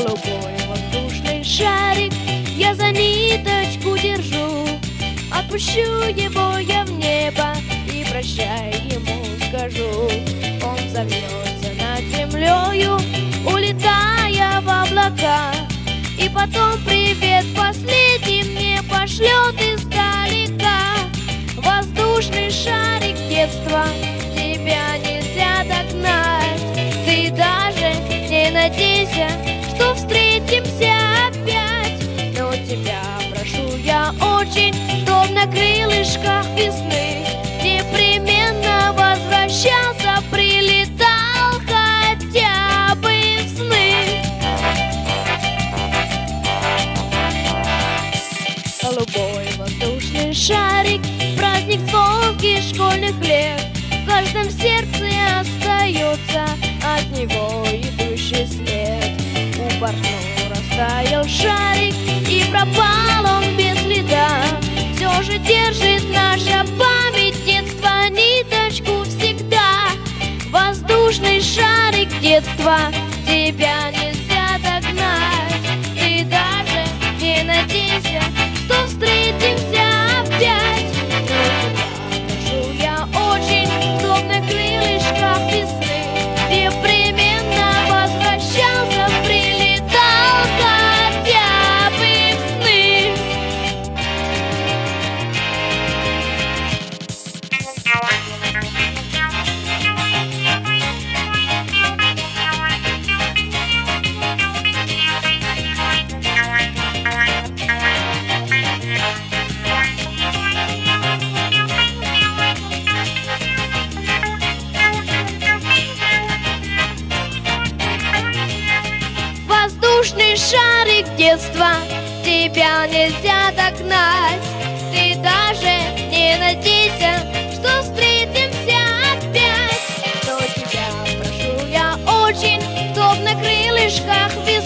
Голубой воздушный шарик, я за ниточку держу. Отпущу его я в небо и прощай ему скажу. Он взовьется над землею, улетая в облака, и потом привет последний мне пошлет издалека. Воздушный шарик детства, тебя нельзя догнать. Ты даже не надейся, что встретимся опять. Но тебя прошу я очень, чтоб на крылышках весны непременно возвращался, прилетал хотя бы в сны. Голубой воздушный шарик, праздник звонких школьных лет, в каждом сердце остается от него идущий след. У партнера растаял шарик, и пропал он без следа. Все же держит наша память детства ниточку всегда. Воздушный шарик детства, тебя нельзя догнать. Ты даже не надейся, что встретимся опять. Прошу я очень, чтоб на крылышках весны непременно возвращался, прилетал хотя бы в сны. Воздушный шарик детства, тебя нельзя догнать. Ты даже не надейся, что встретимся опять. Но тебя прошу я очень, чтоб на крылышках